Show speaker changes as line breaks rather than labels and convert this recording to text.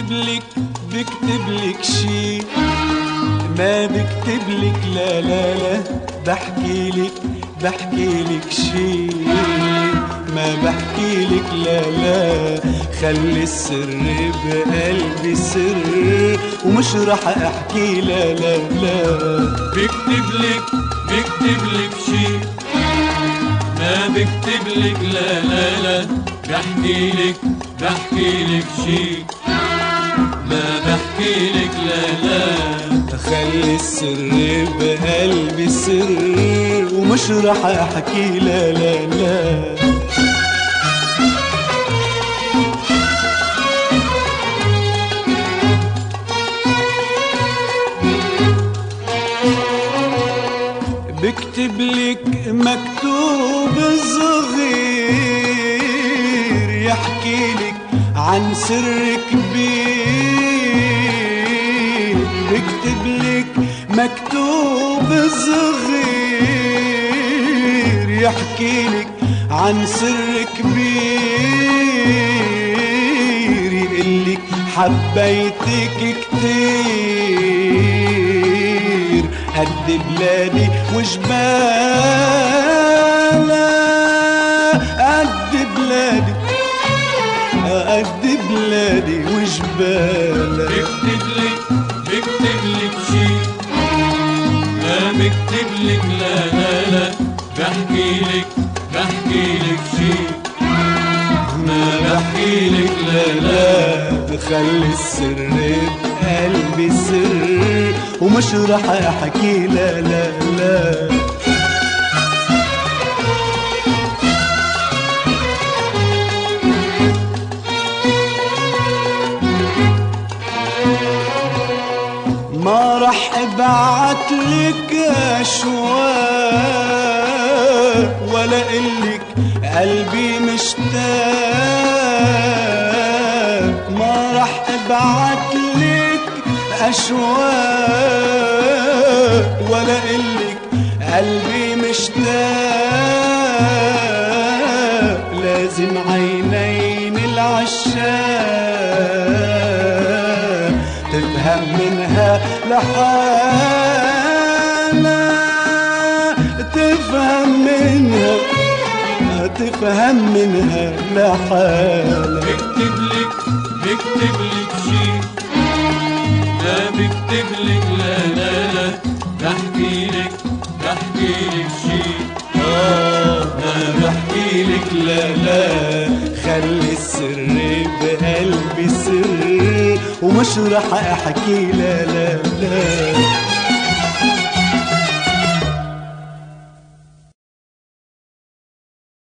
بكتبلك شي، ما بكتبلك لا لا لا، بحكيلك شي، ما بحكيلك لا لا. خلي السر بقلبي سر، ومش رح احكي لا لا لا.
بكتبلك شي، ما بكتبلك لا لا لا. بحكيلك شي، ما بحكيلك لا لا.
خلي السر بقلبي سر، ومش رح احكي لا لا لا. بكتبلك مكتوب صغير، يحكيلك عن سر كبير. بكتبلك مكتوب صغير، يحكيلك عن سر كبير. يقلك حبيتك كتير، قد بلادي وجبالها، قد بلادي وجبالها.
بكتبلك شي، ما بكتبلك لا لا لا. بحكيلك شي، ما بحكيلك لا لا.
خلي السر بقلبي سر، ومش رح احكي لا لا لا. ما رح ابعتلك اشواق، ولا قلك قلبي مشتاق. ما رح ابعتلك اشواق، ولا قلك قلبي مشتاق. لازم عينين العشاق تفهم منها لحالها، تفهم منها لحالها.
بكتبلك شي، ما بكتبلك لا لا لا. بحكيلك شي،
ما بحكيلك لا لا. خلي السر بقلبي سر، ومش رح احكي لا لا لا.